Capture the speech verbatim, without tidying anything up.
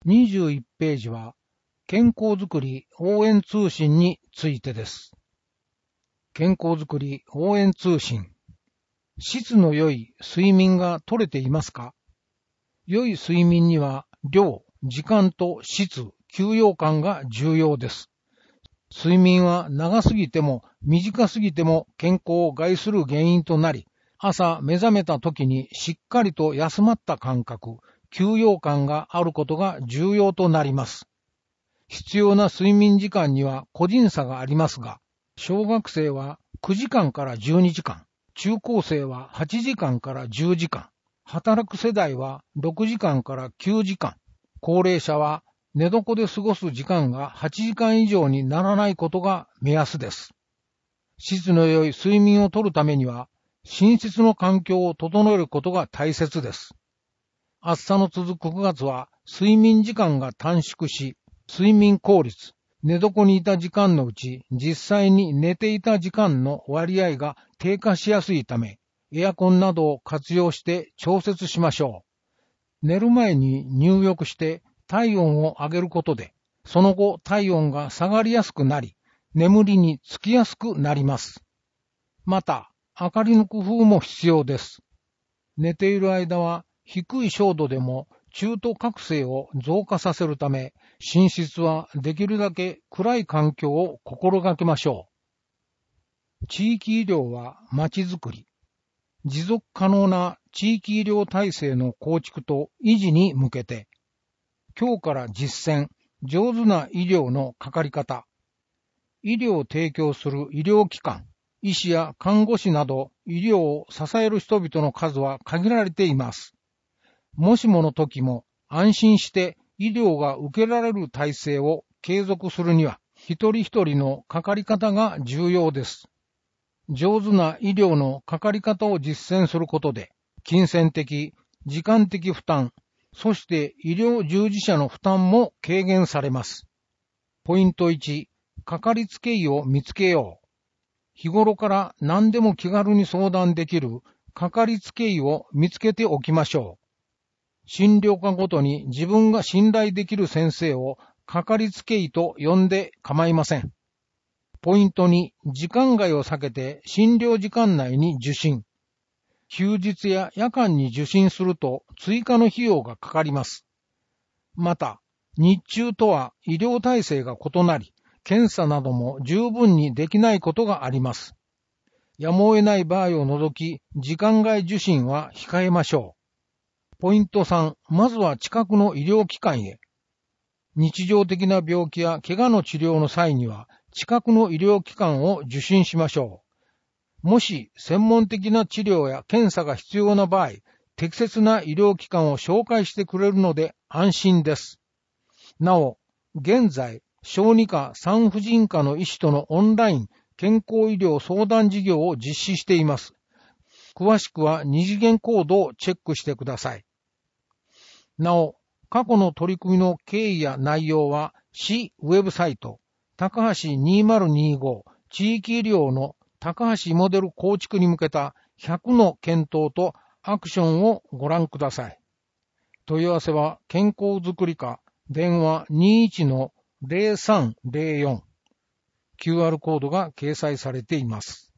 にじゅういちページは健康づくり応援通信についてです。健康づくり応援通信。質の良い睡眠が取れていますか？良い睡眠には量、時間と質、休養感が重要です。睡眠は長すぎても短すぎても健康を害する原因となり、朝目覚めた時にしっかりと休まった感覚、休養感があることが重要となります。必要な睡眠時間には個人差がありますが、小学生はくじかんからじゅうにじかん、中高生ははちじかんからじゅうじかん、働く世代はろくじかんからきゅうじかん、高齢者は寝床で過ごす時間がはちじかん以上にならないことが目安です。質の良い睡眠をとるためには、寝室の環境を整えることが大切です。暑さの続くくがつは睡眠時間が短縮し、睡眠効率、寝床にいた時間のうち実際に寝ていた時間の割合が低下しやすいため、エアコンなどを活用して調節しましょう。寝る前に入浴して体温を上げることで、その後体温が下がりやすくなり、眠りにつきやすくなります。また、明かりの工夫も必要です。寝ている間は低い照度でも中途覚醒を増加させるため、寝室はできるだけ暗い環境を心がけましょう。地域医療はまちづくり。持続可能な地域医療体制の構築と維持に向けて、今日から実践、上手な医療のかかり方。医療を提供する医療機関、医師や看護師など医療を支える人々の数は限られています。もしもの時も安心して医療が受けられる体制を継続するには、一人一人のかかり方が重要です。上手な医療のかかり方を実践することで、金銭的、時間的負担、そして医療従事者の負担も軽減されます。ポイントいち、かかりつけ医を見つけよう。日頃から何でも気軽に相談できるかかりつけ医を見つけておきましょう。診療科ごとに自分が信頼できる先生をかかりつけ医と呼んで構いません。ポイントに、時間外を避けて診療時間内に受診。休日や夜間に受診すると追加の費用がかかります。また、日中とは医療体制が異なり、検査なども十分にできないことがあります。やむを得ない場合を除き、時間外受診は控えましょう。ポイントさん、まずは近くの医療機関へ。日常的な病気や怪我の治療の際には、近くの医療機関を受診しましょう。もし専門的な治療や検査が必要な場合、適切な医療機関を紹介してくれるので安心です。なお、現在、小児科産婦人科の医師とのオンライン健康医療相談事業を実施しています。詳しくは二次元コードをチェックしてください。なお、過去の取り組みの経緯や内容は、市ウェブサイト、高橋にせんにじゅうご地域医療の高橋モデル構築に向けたひゃくの検討とアクションをご覧ください。問い合わせは健康づくり課電話 にいちのゼロさんゼロよん キューアール コードが掲載されています。